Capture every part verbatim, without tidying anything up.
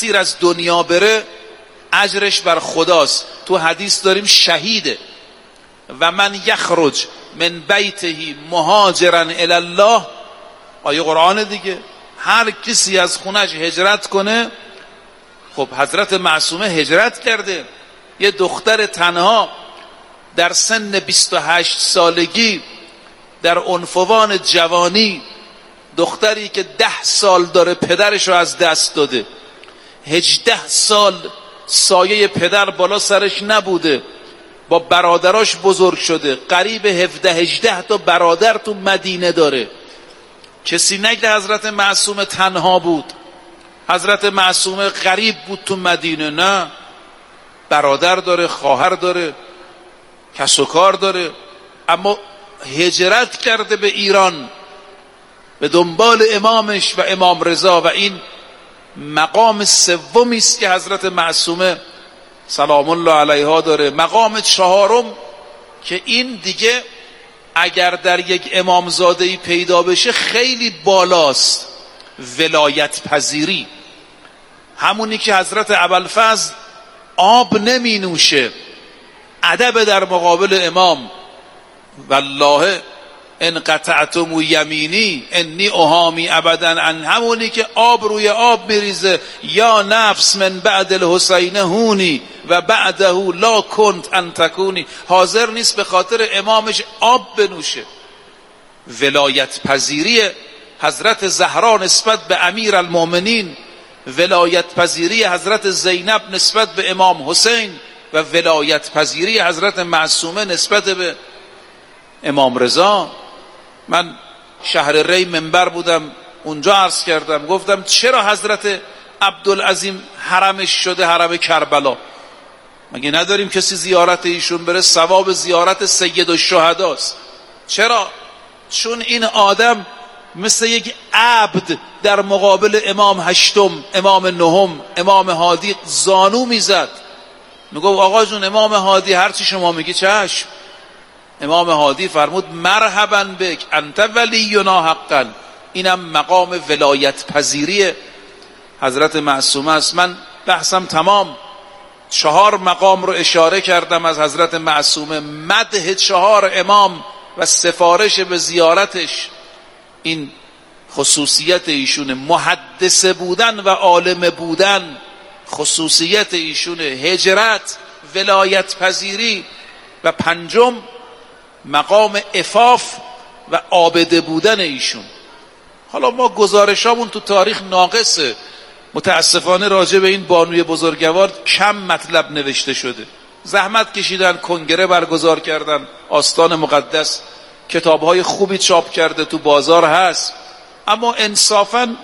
اسیر از دنیا بره اجرش بر خداست. تو حدیث داریم شهیده. و من یخرج من بیته مهاجرا الی الله، آیه قرآن دیگه، هر کسی از خونش هجرت کنه. خب حضرت معصومه هجرت کرده، یه دختر تنها در سن بیست و هشت سالگی در عنفوان جوانی، دختری که ده سال داره پدرش رو از دست داده، هجده سال سایه پدر بالا سرش نبوده، با برادراش بزرگ شده، قریب هفده هجده تا برادر تو مدینه داره. کسی نگه حضرت معصومه تنها بود، حضرت معصومه غریب بود تو مدینه، نه، برادر داره، خواهر داره، کس و کار داره، اما هجرت کرده به ایران به دنبال امامش و امام رضا. و این مقام سومی است که حضرت معصومه سلام الله علیها داره. مقام چهارم که این دیگه اگر در یک امامزادهی پیدا بشه خیلی بالاست، ولایت پذیری. همونی که حضرت ابوالفضل آب نمی نوشه، ادب در مقابل امام، والله ان قطعتم یمینی انی اهامی ابدا عن، همونی که آب روی آب میریزه، یا نفس من بعد الحسین هونی و بعده لا کنت ان تکونی، حاضر نیست به خاطر امامش آب بنوشه. ولایت پذیری حضرت زهرا نسبت به امیر المؤمنین، ولایت پذیری حضرت زینب نسبت به امام حسین، و ولایت پذیری حضرت معصومه نسبت به امام رضا. من شهر ری منبر بودم، اونجا عرض کردم، گفتم چرا حضرت عبدالعظیم حرمش شده حرم کربلا؟ مگه نداریم کسی زیارت ایشون بره؟ ثواب زیارت سید الشهداست. چرا؟ چون این آدم مثل یک عبد در مقابل امام هشتم، امام نهم، امام هادی زانو میزد، میگو آقا جون امام هادی هرچی شما میگی چشم. امام هادی فرمود مرحبا بک انت ولینا حقا. اینم مقام ولایت پذیری حضرت معصومه است. من بحثم تمام، چهار مقام رو اشاره کردم از حضرت معصومه، مدح چهار امام و سفارش به زیارتش. این خصوصیت ایشونه، محدث بودن و عالم بودن خصوصیت ایشونه، هجرت، ولایت پذیری، و پنجم مقام عفاف و عابده بودن ایشون. حالا ما گزارشامون تو تاریخ ناقصه، متاسفانه راجع به این بانوی بزرگوار کم مطلب نوشته شده. زحمت کشیدن، کنگره برگزار کردن، آستان مقدس کتابهای خوبی چاپ کرده، تو بازار هست، اما انصافاً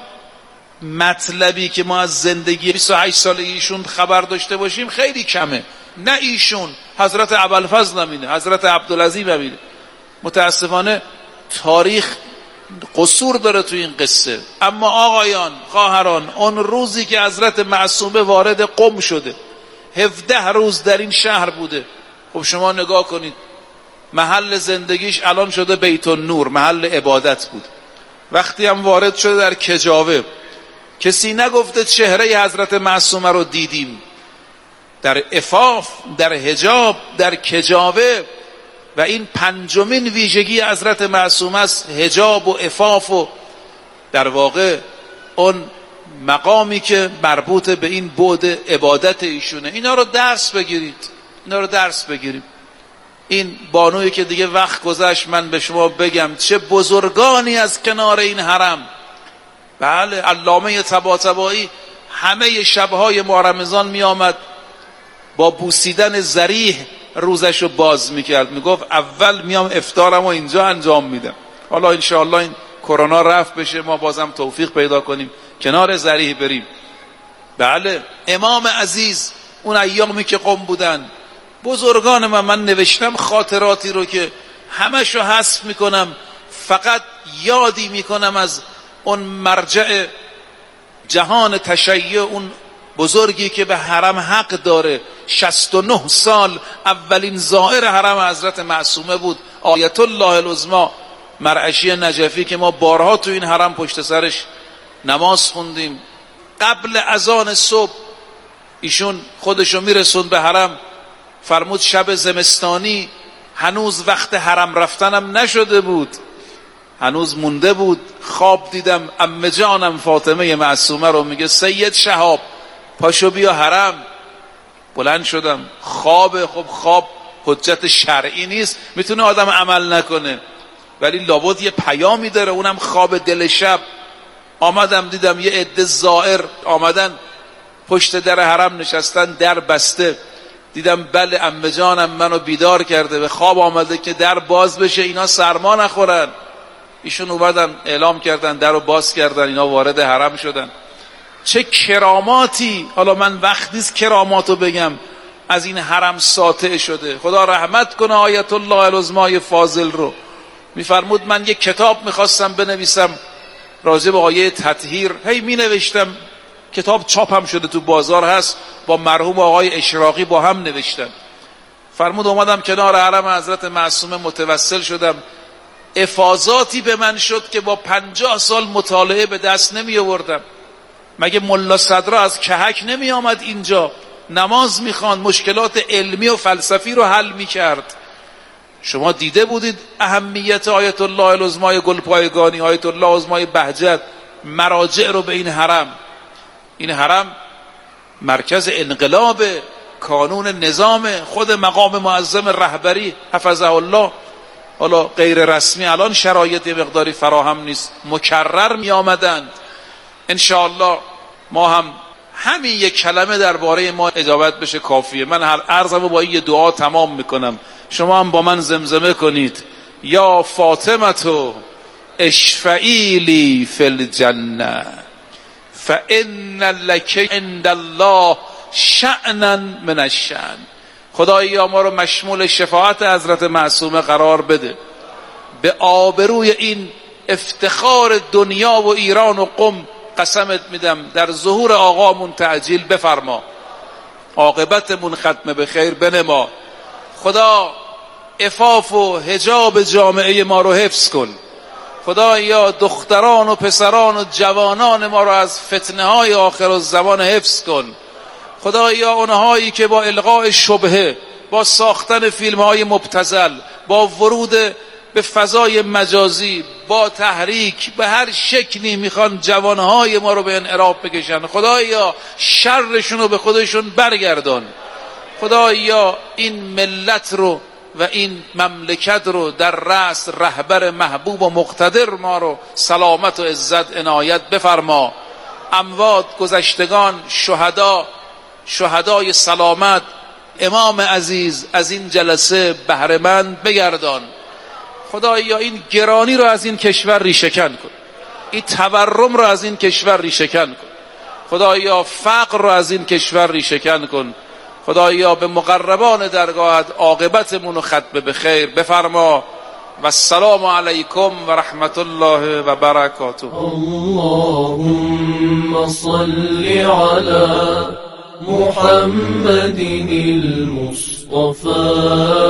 مطلبی که ما از زندگی بیست و هشت ساله ایشون خبر داشته باشیم خیلی کمه. نه ایشون، حضرت ابوالفضل نمینه، حضرت عبدالعظیم نمینه. متاسفانه تاریخ قصور داره تو این قصه. اما آقایان، خواهران، اون روزی که حضرت معصومه وارد قم شده، هفده روز در این شهر بوده. خب شما نگاه کنید، محل زندگیش الان شده بیت النور، محل عبادت بود. وقتی هم وارد شده در کجاوه، کسی نگفته چهره حضرت معصومه رو دیدیم. در عفاف، در حجاب، در کجاوه. و این پنجمین ویژگی حضرت معصومه است، حجاب و عفاف و در واقع اون مقامی که مربوط به این بعد عبادت ایشونه. اینا رو درس بگیرید، اینا رو درس بگیرید. این بانویی که دیگه وقت گذشت من به شما بگم چه بزرگانی از کنار این حرم. بله، علامه طباطبایی همه شبهای ماه رمضان می آمد با بوسیدن ذریح روزشو باز میکرد، میگفت اول میام افطارم و اینجا انجام میدم. حالا انشاءالله این کرونا رفت بشه، ما بازم توفیق پیدا کنیم کنار ذریح بریم. بله، امام عزیز اون ایامی که قم بودن، بزرگان من من نوشتم خاطراتی رو که همشو حذف میکنم، فقط یادی میکنم از اون مرجع جهان تشیع، اون بزرگی که به حرم حق داره. شصت و نه سال اولین زائر حرم حضرت معصومه بود، آیت الله العظمی مرعشی نجفی، که ما بارها تو این حرم پشت سرش نماز خوندیم. قبل اذان صبح ایشون خودشو میرسون به حرم. فرمود شب زمستانی هنوز وقت حرم رفتنم نشده بود، هنوز مونده بود. خواب دیدم عمه جانم فاطمه معصومه رو میگه سید شهاب پاشو بیا حرم. بلند شدم. خواب، خب خواب حجت شرعی نیست، میتونه آدم عمل نکنه، ولی لابد یه پیامی داره، اونم خواب دل شب. آمدم دیدم یه عده زائر آمدن پشت در حرم نشستن، در بسته. دیدم بله عمه جانم منو بیدار کرده، به خواب آمده که در باز بشه اینا سرما نخورن. ایشون اومدن اعلام کردن، در رو باز کردن، اینا وارد حرم شدن. چه کراماتی، حالا من وقت نیست کراماتو بگم، از این حرم ساطع شده. خدا رحمت کنه آیت الله العظمای فاضل رو. میفرمود من یک کتاب میخواستم بنویسم راجع به آیه تطهیر، هی می نوشتم، کتاب چاپ هم شده تو بازار هست، با مرحوم آقای اشراقی با هم نوشتم. فرمود اومدم کنار حرم حضرت معصومه متوسل شدم، افاضاتی به من شد که با پنجاه سال مطالعه به دست نمی آوردم. مگه ملا صدرا از کهک نمی آمد اینجا نماز می خواند، مشکلات علمی و فلسفی رو حل می کرد؟ شما دیده بودید اهمیت آیت الله العظمای گلپایگانی، آیت الله العظمای بهجت، مراجع رو به این حرم. این حرم مرکز انقلاب، کانون نظام، خود مقام معظم رهبری حفظه الله. حالا غیر رسمی الان شرایط مقداری فراهم نیست، مکرر می آمدند. انشاءالله ما هم همین یک کلمه درباره ما اجابت بشه کافیه. من هر عرضمو با این دعا تمام میکنم، شما هم با من زمزمه کنید یا فاطمه اشفعی لی فی الجنه فان لک عند الله شأنا من الشأن. خدایا ما رو مشمول شفاعت حضرت معصومه قرار بده، به آبروی این افتخار دنیا و ایران و قم قسمت میدم در ظهور آقامون تعجیل بفرما، عاقبتمون ختم به خیر بنما. خدا عفاف و حجاب جامعه ما رو حفظ کن. خدایا دختران و پسران و جوانان ما رو از فتنه های آخر الزمان حفظ کن. خدایا اونهایی که با القاء شبهه، با ساختن فیلم های مبتذل، با ورود به فضای مجازی، با تحریک به هر شکلی میخوان جوانهای ما رو به انحراف بکشن، خدایا شرشون رو به خودشون برگردان. خدایا این ملت رو و این مملکت رو در رأس رهبر محبوب و مقتدر ما رو سلامت و عزت عنایت بفرما. اموات، گذشتگان، شهدا، شهدای سلامت، امام عزیز از این جلسه بهره‌مند بگردان. خدایا این گرانی رو از این کشور ریشه‌کن کن، این تورم رو از این کشور ریشه‌کن کن. خدایا فقر رو از این کشور ریشه‌کن کن. خدایا به مقربان درگاهت عاقبتمون رو ختم به خیر بفرما. و السلام علیکم و رحمت الله و برکاته. اللهم صل علی محمد المصطفى.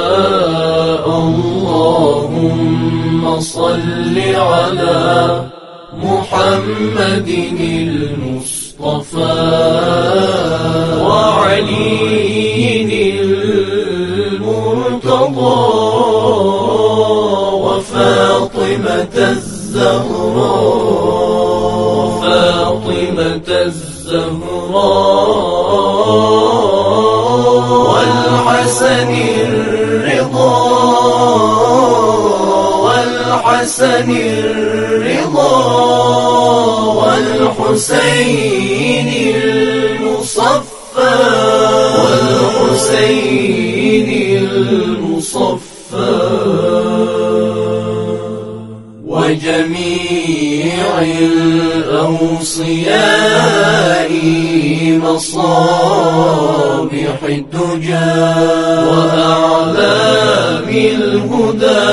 اللهم صل على محمد المصطفى وعلي المرتضى وفاطمة الزهراء فاطمة الزهراء والحسن الرضا والحسن الرضا والحسين المصفى والحسين المصفى وجميع الأوصياء مصابيح الدجى وأعلام الهدى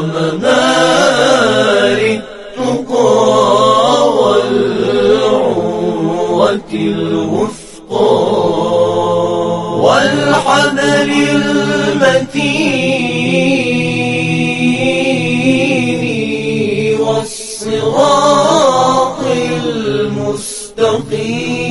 ومنار التقى والعروة الوثقى والحبل المتين والصراط المستقيم.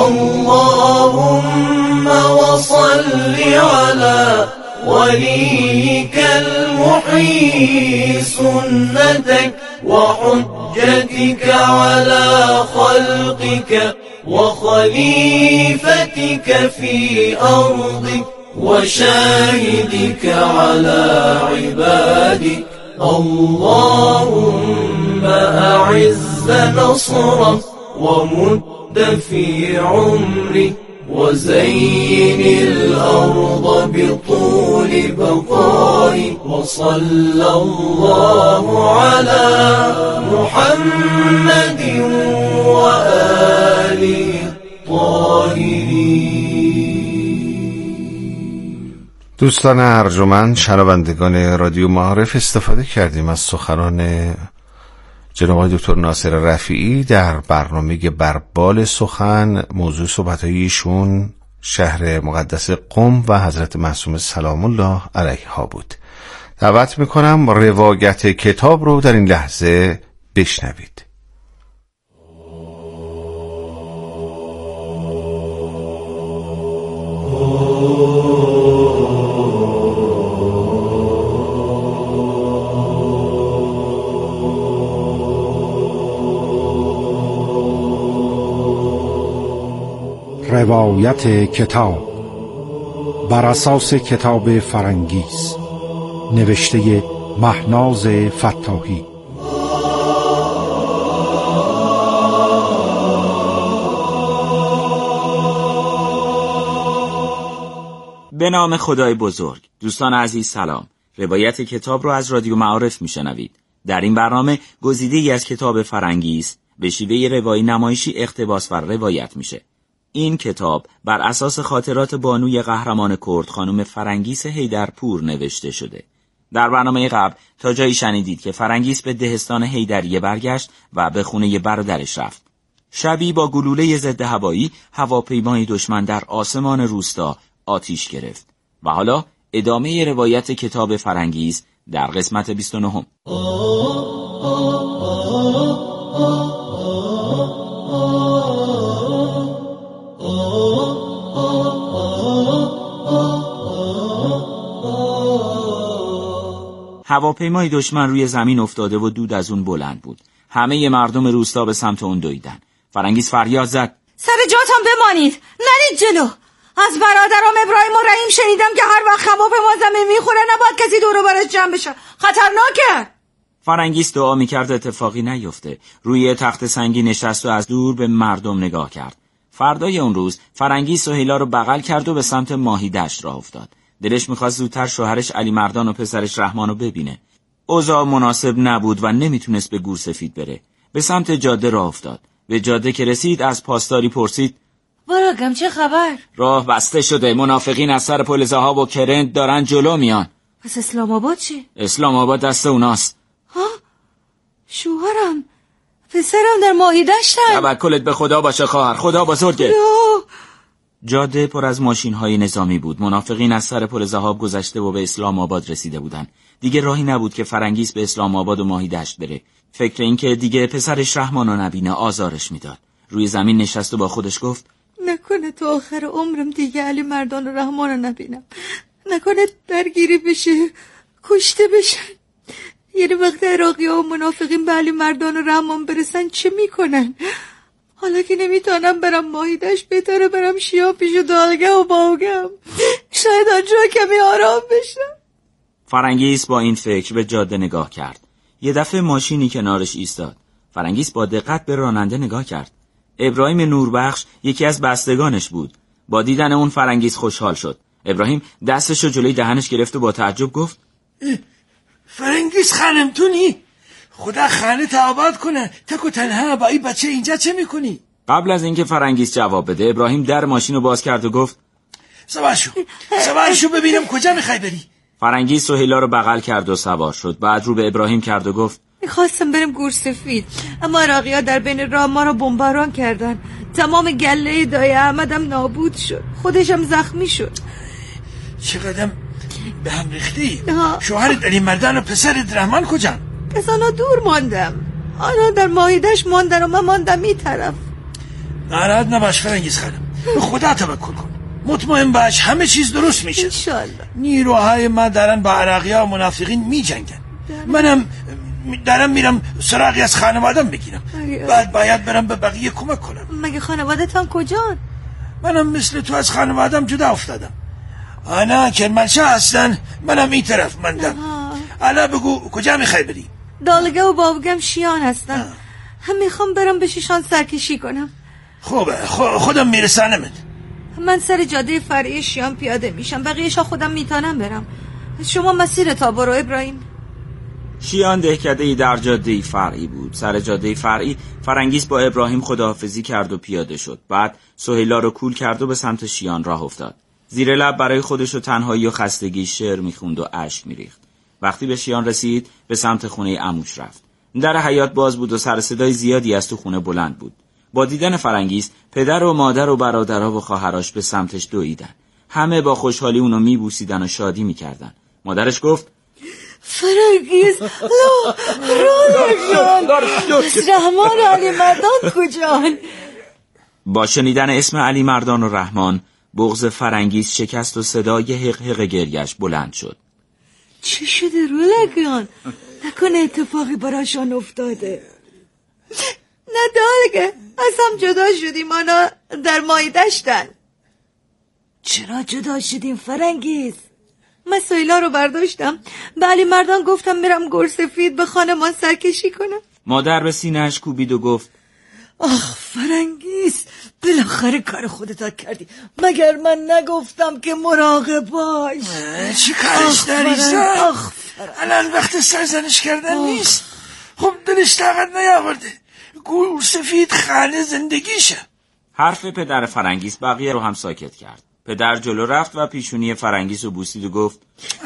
اللهم وصل على وليك المحيي سنتك وحجتك على خلقك وخليفتك في أرضك وشاهدك على عبادك. اللهم أعز نصرك ومد في عمرك وزين الأرض بطول بقائك. وصلى الله على محمد وآله الطاهرين. دوستان ارجمند، شنوندگان رادیو معارف، استفاده کردیم از سخنان جناب آقای دکتر ناصر رفیعی در برنامه بربال سخن. موضوع صحبت‌های ایشون شهر مقدس قم و حضرت معصومه سلام الله علیها بود. دعوت میکنم روایت کتاب رو در این لحظه بشنوید. روایت کتاب بر اساس کتاب فرنگیس، نوشته مهناز فتاحی. به نام خدای بزرگ. دوستان عزیز سلام. روایت کتاب رو از رادیو معارف میشنوید. در این برنامه گزیده‌ای از کتاب فرنگیس به شیوه روایی نمایشی اقتباس و روایت میشه. این کتاب بر اساس خاطرات بانوی قهرمان کرد خانم فرنگیس حیدرپور نوشته شده. در برنامه قبل تا جایی شنیدید که فرنگیس به دهستان حیدریه برگشت و به خونه برادرش رفت. شبی با گلوله ضد هوایی هواپیمای دشمن در آسمان روستا آتیش گرفت. و حالا ادامه روایت کتاب فرنگیس در قسمت بیست و نه. هواپیمای دشمن روی زمین افتاده و دود از اون بلند بود. همه مردم روستا به سمت اون دویدن. فرنگیس فریاد زد: سر جاتون بمانید، نرید جلو. از برادرم ابراهیم و رحیم شنیدم که هر وقت هواپیما زمین میخوره نباید کسی دور و برش جمع بشه، خطرناکه. فرنگیس دعا میکرد اتفاقی نیفته. روی تخت سنگی نشست و از دور به مردم نگاه کرد. فردای اون روز فرنگیس سهیلا رو بغل کرد و به سمت ماهیدشت راه افتاد. دلش میخواست زودتر شوهرش علی مردان و پسرش رحمان رو ببینه. اوضاع مناسب نبود و نمیتونست به گورسفید بره. به سمت جاده راه افتاد. به جاده که رسید از پاسداری پرسید: براگم چه خبر؟ راه بسته شده. منافقین از سر پل ذهاب و کرند دارن جلو میان. پس اسلام آباد چی؟ اسلام آباد دست اوناست. ها؟ شوهرم، پسرم در ماهیدشتن. توکلت به خدا باشه خواهر، خدا بزرگه. خدا. جاده پر از ماشین‌های نظامی بود. منافقین از سر پل ذهاب گذشته و به اسلام آباد رسیده بودند. دیگه راهی نبود که فرنگیس به اسلام آباد و ماهیدشت بره. فکر این که دیگه پسرش رحمان رو نبینه آزارش میداد. روی زمین نشست و با خودش گفت: نکنه تا آخر عمرم دیگه علی مردان و رحمان رو نبینم. نکنه درگیری بشه، کشته بشن. یعنی وقت عراقی ها و منافقین به علی مردان و رحمان برسن چه میکنن؟ حالا که نمیتونم برم ماهیدشت، بهتره برم شیعه پیش و دالگه و باوگم، شاید آنجا کمی آرام بشم. فرنگیس با این فکر به جاده نگاه کرد. یه دفعه ماشینی کنارش ایستاد. فرنگیس با دقت به راننده نگاه کرد. ابراهیم نوربخش یکی از بستگانش بود. با دیدن اون فرنگیس خوشحال شد. ابراهیم دستشو جلوی دهنش گرفت و با تعجب گفت: فرنگیس خانم تونی؟ خدا خانه تا آباد کنه. تک و تنها با این بچه اینجا چه میکنی؟ قبل از اینکه فرنگیس جواب بده ابراهیم در ماشین رو باز کرد و گفت: سوار شو سوار شو ببینم کجا میخوای بری. فرنگیس سهیلا رو بغل کرد و سوار شد. بعد رو به ابراهیم کرد و گفت: میخواستم بریم گورسفید، اما عراقی ها در بین راه ما رو بمباران کردن. تمام گله دایی احمدم نابود شد، خودشم زخمی شد. چقدر به هم ریختی؟ شوهرت علی مردان و پسرت رحمان کجا؟ از آنها دور ماندم. آنها در ماهیدشت ماندن و من ماندم این طرف. ناراحت نباش فرنگیز خانم، به خدا توکل کن، مطمئن باش همه چیز درست میشه. انشالله. نیروهای ما دارن با عراقی‌ها و منافقین میجنگن. منم دارم میرم سراغی از خانوادم بگیرم، بعد باید برم به بقیه کمک کنم. مگه خانوادتان کجان؟ منم مثل تو از خانوادم جدا افتادم. آنا کرمانشاه هستن، منم این طرف مندم. حالا بگو کجا میخوای بری؟ دالگه و بابگم شیان هستن، هم میخوام برم به شیشان سرکشی کنم. خوبه، خودم میرسانمت. من سر جاده فرعی شیان پیاده میشم، بقیه‌شا خودم میتونم برم. شما مسیر تا برو ابراهیم. شیان دهکده‌ای در جاده فرعی بود. سر جاده فرعی فرنگیس با ابراهیم خداحافظی کرد و پیاده شد. بعد سهیلا رو کول کرد و به سمت شیان راه افتاد. زیر لب برای خودش و تنهایی و خستگی شعر میخوند و اشک میریخت. وقتی به شیان رسید به سمت خونه عموش رفت. در حیاط باز بود و سر صدای زیادی از تو خونه بلند بود. با دیدن فرنگیس پدر و مادر و برادرها و خواهراش به سمتش دویدن. همه با خوشحالی اونو میبوسیدن و شادی میکردن. مادرش گفت فرنگیس لو رولشان از رحمان علی مردان کجان؟ با شنیدن اسم علی مردان و رحمان بغض فرنگیس شکست و صدای حق حق گریش بلند شد. چی شده رولگان؟ نکنه اتفاقی براشان افتاده؟ نه دالگه، از هم جدا شدیم، آنا در مای دشتن. چرا جدا شدیم فرنگیس؟ من سویلا رو برداشتم، به علی مردان گفتم میرم گرسفید به خانمان سرکشی کنم. مادر به سینه‌اش کوبید و گفت آخ فرنگیس، بالاخره کار خودت کردی، مگر من نگفتم که مراقب باش؟ چی کارش داری زن؟ الان وقت سرزنش کردن نیست. خب دلش طاقت نیاورده، گرسفید خانه زندگیشه. حرف پدر فرنگیس بقیه رو هم ساکت کرد. پدر جلو رفت و پیشونی فرنگیس رو بوسید و گفت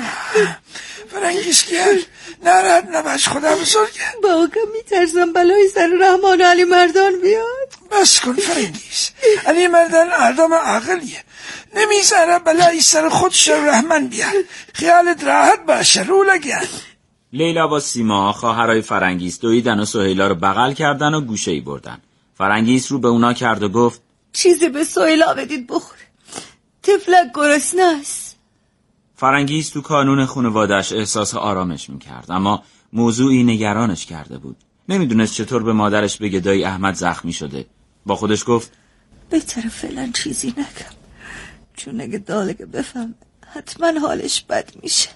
فرنگیس گیر، ناراحت نباش، خدا بزرگه. باقا میترسم بلای سر رحمان علی مردان بیاد. بس کن فرنگیس، علی مردان آدم عاقلیه، نمیذاره بلای سر خودش رحمان بیاد. خیالت راحت باشه رولگان. لیلا با سیما خواهرای فرنگیس دویدن و سهیلا رو بغل کردن و گوشه‌ای بردن. فرنگیس رو به اونا کرد و گفت چیزی به سهیلا بدید بخوره، طفلک گرسنه است. فرنگیس تو کانون خانواده‌اش احساس آرامش میکرد، اما موضوعی نگرانش کرده بود. نمیدونست چطور به مادرش بگه دایی احمد زخمی شده. با خودش گفت بهتره فعلا چیزی نگم، چون اگه دالگه بفهم حتما حالش بد میشه.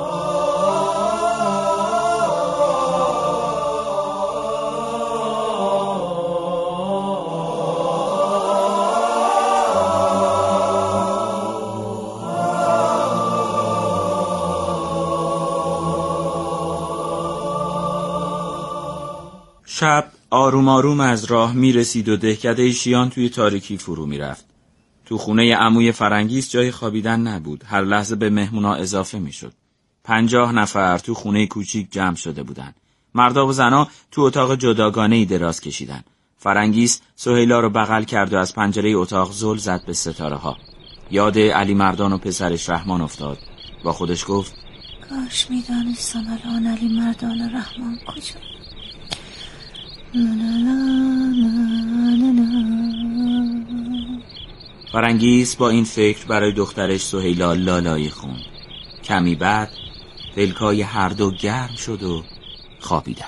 شب آروم آروم از راه می رسید و دهکده شیان توی تاریکی فرو می رفت. تو خونه عموی فرنگیس جای خوابیدن نبود. هر لحظه به مهمونا اضافه می شد. پنجاه نفر تو خونه کوچیک جمع شده بودن. مردا و زنا تو اتاق جداگانه‌ای دراز کشیدن. فرنگیس سهیلا رو بغل کرد و از پنجره اتاق زل زد به ستاره ها. یاد علی مردان و پسرش رحمان افتاد. با خودش گفت کاش می دانستم الان علی مردان رحمان کجا. فرنگیس با این فکر برای دخترش سهیلا لالایی خوند. کمی بعد پلکای هر دو گرم شد و خوابیدن.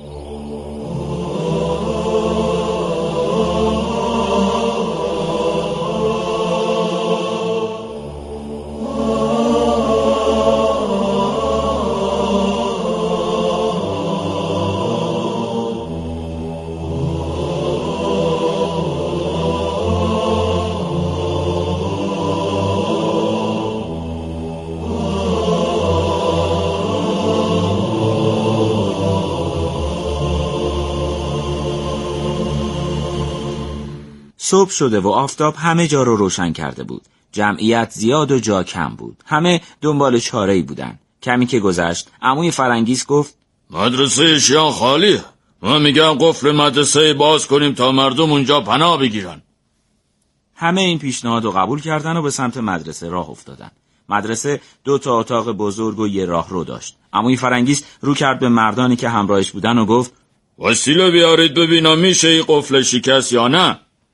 صبح شده و آفتاب همه جا رو روشن کرده بود. جمعیت زیاد و جا کم بود. همه دنبال چاره‌ای بودن. کمی که گذشت عموی فرنگیس گفت مدرسه شیان خالیه. من میگم قفل مدرسه باز کنیم تا مردم اونجا پناه بگیرن. همه این پیشنهاد رو قبول کردن و به سمت مدرسه راه افتادن. مدرسه دو تا اتاق بزرگ و یه راهرو داشت. عموی فرنگیس رو کرد به مردانی که همراهش بودن و گفت وسیله بیارید ببینم میشه این قفل شکست یا نه.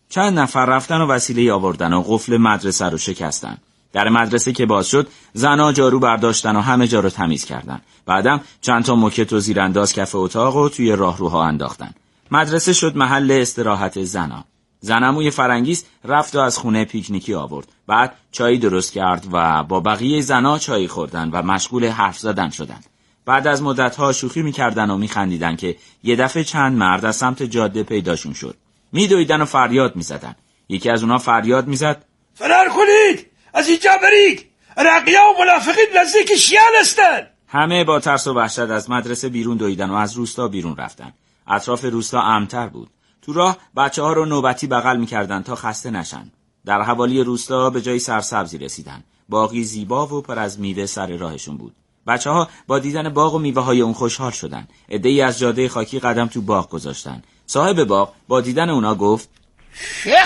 چند نفر رفتن و وسیله آوردن و قفل مدرسه رو شکستن. در مدرسه که باز شد، زنها جارو برداشتن و همه جا رو تمیز کردن. بعدم چند تا موکت و زیرانداز کف اتاق و توی راهروها انداختن. مدرسه شد محل استراحت زنها. زنموی فرنگیس رفت و از خونه پیکنیکی آورد. بعد چای درست کرد و با بقیه زنها چای خوردن و مشغول حرف زدن شدن. بعد از مدت‌ها شوخی می‌کردن و می‌خندیدن که یه دفعه چند مرد از سمت جاده پیداشون شد. می‌دویدن و فریاد می‌زدن. یکی از اونها فریاد می‌زد: فرار کنید! از اینجا برید! عراقی‌ها و منافقین نزدیک شیعه هستند! همه با ترس و وحشت از مدرسه بیرون دویدن و از روستا بیرون رفتن. اطراف روستا امن‌تر بود. تو راه بچه‌ها رو نوبتی بغل می‌کردن تا خسته نشن. در حوالی روستا به جای سرسبزی رسیدن. باغی زیبا و پر از میوه سر راهشون بود. بچه‌ها با دیدن باغ و میوه‌های اون خوشحال شدن. عده‌ای از جاده خاکی قدم تو باغ گذاشتن. صاحب باغ با دیدن اونا گفت: چه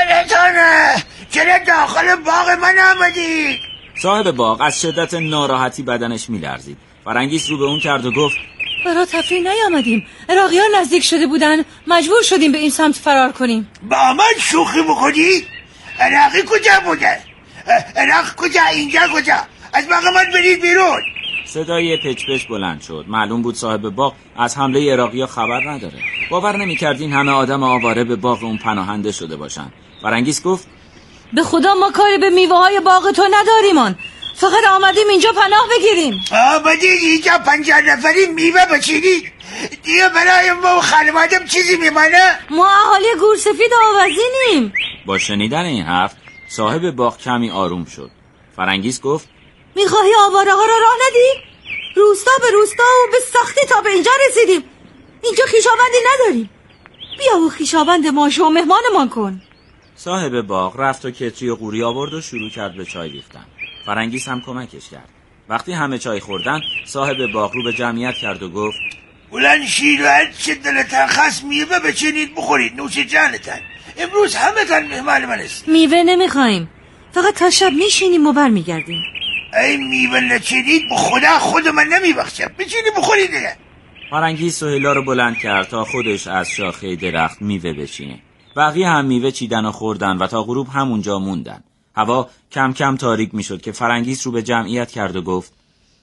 خبرتانه؟ چرا داخل باغ من آمدید؟ صاحب باغ از شدت ناراحتی بدنش می‌لرزید. فرنگیس رو به اون کرد و گفت: برای تفریح نیامدیم. عراقی‌ها نزدیک شده بودن، مجبور شدیم به این سمت فرار کنیم. با من شوخی می‌کنی؟ عراقی کجا بوده؟ عراق کجا؟ اینجا کجا؟ از باغ من برید بیرون. صدای پچ پچ بلند شد. معلوم بود صاحب باغ از حمله عراقی‌ها خبر نداره. باور نمی‌کرد این همه آدم آواره به باغ اون پناهنده شده باشن. فرنگیس گفت: به خدا ما کاری به میوه‌های باغ تو نداریمان. فقط آمدیم اینجا پناه بگیریم. آمدید اینجا پنجاه نفری میوه بچینید؟ دیگه برای ما و خانوادم چیزی میمانه؟ ما اهالی گورسفید آوازینیم. با شنیدن این حرف صاحب باغ کمی آروم شد. فرنگیس گفت: میخواهی آواره ها را راه ندی؟ روستا به روستا و به سختی تا به اینجا رسیدیم. اینجا خویشاوندی نداریم. بیا و خویشاوند ما شو مهمانمان کن. صاحب باغ رفت و کتری و قوری آورد و شروع کرد به چای ریختن. فرنگیس هم کمکش کرد. وقتی همه چای خوردن، صاحب باغ رو به جمعیت کرد و گفت: بلند شید و هر چه دلتان خواست میوه بچینید بخورید، نوش جانتان. امروز همه تن مهمان من است. میوه نمیخوایم، فقط تا شب میشینیم و بر میگردیم. ای میوه نچینید به خدا خود من نمیبخشم. بچینید بخورید دیگه. فرنگیس سهیلا رو بلند کرد تا خودش از شاخه درخت میوه بچینه. بقیه هم میوه چیدن و خوردن و تا غروب همونجا موندن. هوا کم کم تاریک میشد که فرنگیس رو به جمعیت کرد و گفت: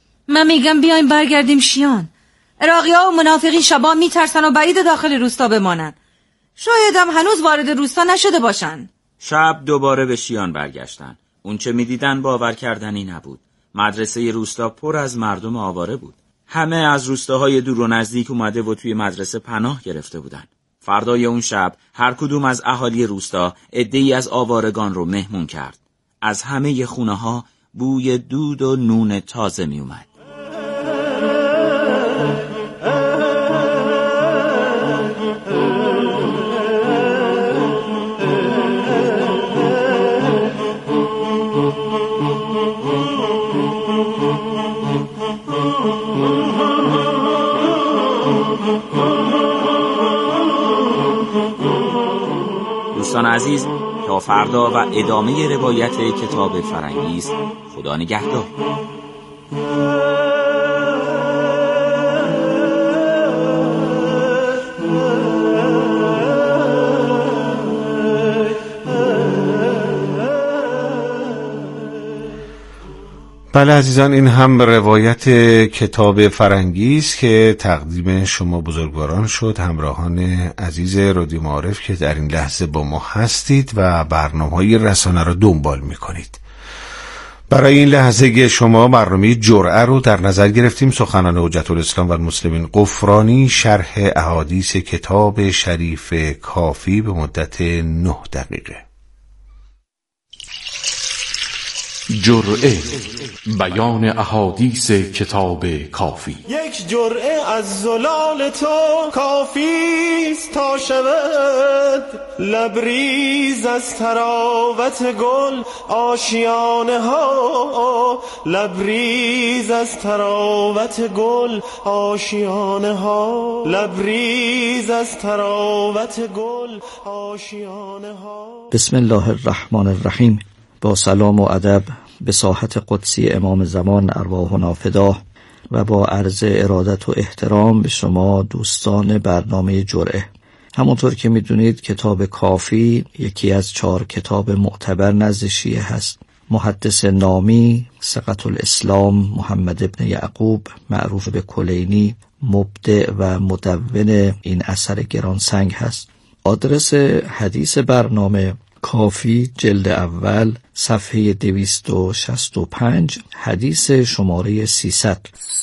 من میگم بیایم برگردیم شیان. عراقی‌ها و منافقین شبا میترسن و بعید داخل روستا بمانن. شاید هم هنوز وارد روستا نشده باشن. شب دوباره به شیان برگشتن. اون چه میدیدن باور کردنی نبود. مدرسه روستا پر از مردم آواره بود. همه از روستاهای دور و نزدیک اومده و توی مدرسه پناه گرفته بودن. فردای اون شب هر کدوم از اهالی روستا عده‌ای از آوارگان رو مهمون کرد. از همه خونه‌ها بوی دود و نون تازه می اومد. دوستان عزیز، تا فردا و ادامه روایت کتاب فرنگیس. خدا نگهدار. بله عزیزان، این هم روایت کتاب فرنگیس که تقدیم شما بزرگواران شد، همراهان عزیز رادیو معارف که در این لحظه با ما هستید و برنامه‌های رسانه را دنبال می‌کنید. برای این لحظه شما برنامه جرعه رو در نظر گرفتیم. سخنان حجت الاسلام و المسلمین غفرانی، شرح احادیث کتاب شریف کافی به مدت نه دقیقه. جرعه، بیان احادیث کتاب کافی. یک جرعه از زلال تو کافیست تا شود لبریز از تراوت گل آشیانه ها، لبریز از تراوت گل آشیانه ها، لبریز از تراوت گل آشیانه ها. بسم الله الرحمن الرحیم. با سلام و ادب به ساحت قدسی امام زمان ارواحنا فداه و با عرض ارادت و احترام به شما دوستان برنامه جرعه. همونطور که میدونید کتاب کافی یکی از چهار کتاب معتبر نزد شیعه هست. محدث نامی ثقة الاسلام محمد ابن یعقوب معروف به کلینی مبدع و مدون این اثر گرانسنگ هست. آدرس حدیث برنامه کافی جلد اول صفحه دویست و شصت و پنج حدیث شماره سیصد.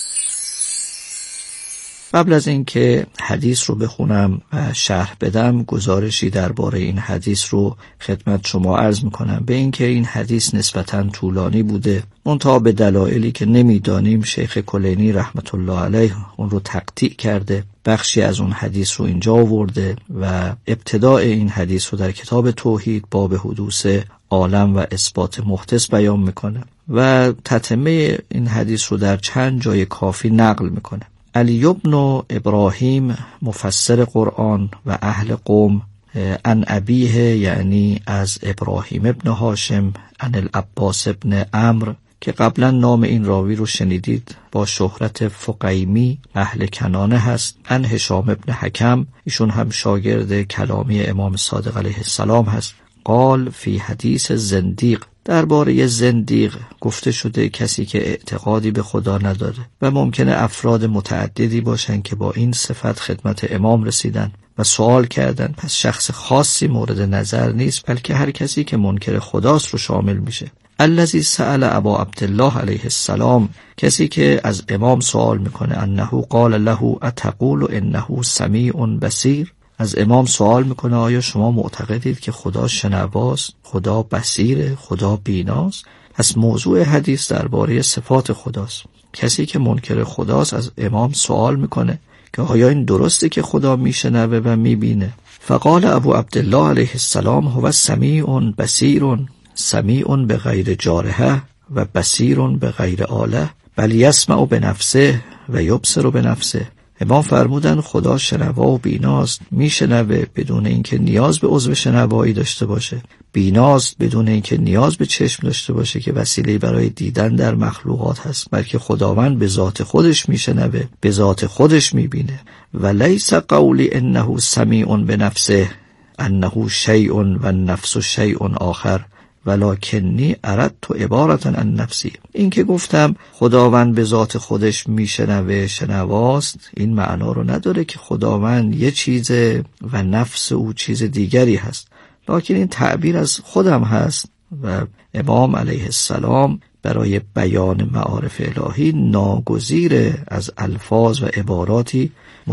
قبل از اینکه حدیث رو بخونم و شرح بدم گزارشی درباره این حدیث رو خدمت شما عرض میکنم. به اینکه این حدیث نسبتاً طولانی بوده منتها به دلایلی که نمیدانیم شیخ کلینی رحمت الله علیه اون رو تقطیع کرده، بخشی از اون حدیث رو اینجا آورده و ابتداء این حدیث رو در کتاب توحید باب حدوث عالم و اثبات محدث بیان میکنه و تتمه این حدیث رو در چند جای کافی نقل میکنه. علی بن ابراهیم مفسر قرآن و اهل قوم عن ابیه یعنی از ابراهیم ابن هاشم عن العباس ابن عمرو که قبلا نام این راوی رو شنیدید با شهرت فقیمی اهل کنانه هست. عن هشام ابن حکم ایشون هم شاگرد کلامی امام صادق علیه السلام هست. قال فی حدیث زندیق درباره زندیق گفته شده کسی که اعتقادی به خدا نداره و ممکنه افراد متعددی باشن که با این صفت خدمت امام رسیدن و سوال کردن، پس شخص خاصی مورد نظر نیست بلکه هر کسی که منکر خداست رو شامل میشه. الذی سأل ابا عبدالله علیه السلام کسی که از امام سوال میکنه انه قال له اتقول انه سمیع بصیر، از امام سوال میکنه آیا شما معتقدید که خدا شنواست، خدا بصیره، خدا بیناست؟ پس موضوع حدیث درباره صفات خداست. کسی که منکر خداست از امام سوال میکنه که آیا این درسته که خدا میشنوه و میبینه؟ فقال ابو عبدالله علیه السلام هو سمیع بصیر، سمیع به غیر جارحه و بصیر به غیر آله، بل یسمع به نفسه و یبصر به نفسه. امام فرمودن خدا شنوا و بیناست، میشنوه بدون اینکه نیاز به عضو شنوایی داشته باشه، بیناست بدون اینکه نیاز به چشم داشته باشه که وسیله برای دیدن در مخلوقات هست، بلکه خداوند به ذات خودش میشنوه، به ذات خودش میبینه. و لیس قولی انه سمیع بنفسه انه شیء و النفس شیء آخر ولکنی اردت عبارتا عن نفسی. این که گفتم خداوند به ذات خودش میشنوه، شنواست، این معنا رو نداره که خداوند یه چیز و نفس او چیز دیگری هست، لکن این تعبیر از خودم هست و امام علیه السلام برای بیان معارف الهی ناگزیر از الفاظ و عباراتی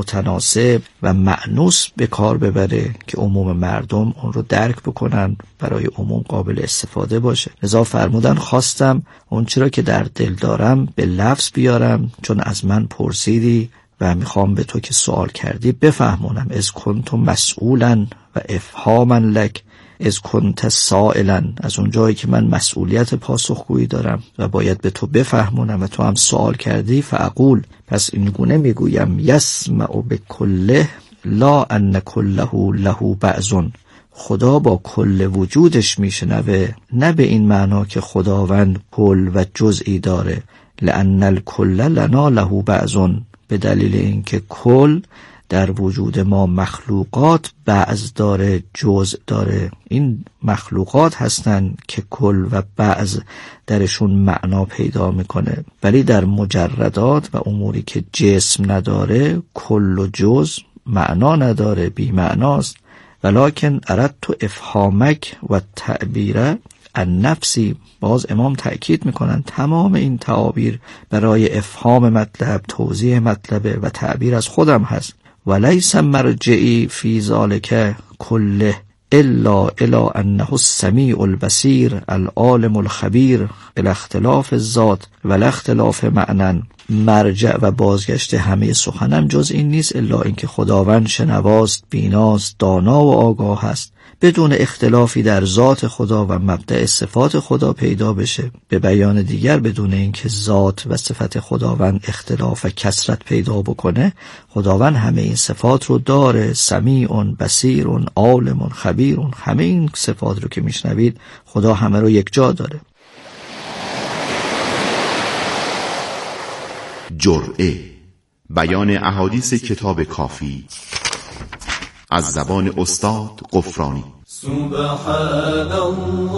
متناسب و مأنوس به کار ببره که عموم مردم اون رو درک بکنن، برای عموم قابل استفاده باشه. لذا فرمودن خواستم اون چرا که در دل دارم به لفظ بیارم، چون از من پرسیدی و میخوام به تو که سوال کردی بفهمونم. از کنت مسئولا و افهاما لک، از کنت سائلا، از اون جایی که من مسئولیت پاسخگویی دارم و باید به تو بفهمونم و تو هم سوال کردی. فاقول، پس این گونه میگویم یسمع بکله لا ان کله له بعضون، خدا با کل وجودش میشنوه، نه به این معنا که خداوند کل و جزئی داره. لان الکل لنا له بعضون، به دلیل اینکه کل در وجود ما مخلوقات بعض داره، جزء داره. این مخلوقات هستن که کل و بعض درشون معنا پیدا میکنه، ولی در مجردات و اموری که جسم نداره کل و جزء معنا نداره، بی معناست. ولکن اردت افهامک و تعبیر النفسی، باز امام تأکید میکنن تمام این تعابیر برای افهام مطلب، توضیح مطلب و تعبیر از خودم هست. ولیس مرجعی فی ذالک کله الا الی انه السمیع البصیر العالم الخبیر الاختلاف الذات و الاختلاف معنن. مرجع و بازگشت همه سخنم جز این نیست الا اینکه خداوند شنواست، بیناست، دانا و آگاه است، بدون اختلافی در ذات خدا و مبدأ صفات خدا پیدا بشه. به بیان دیگر بدون اینکه ذات و صفت خداوند اختلاف و کثرت پیدا بکنه، خداوند همه این صفات رو داره، سمیع، بصیر، عالم، خبیر، همه این صفات رو که میشنوید خدا همه رو یک جا داره. جرعه، بیان احادیث کتاب کافی. از زبان استاد غفرانی. سبحان الله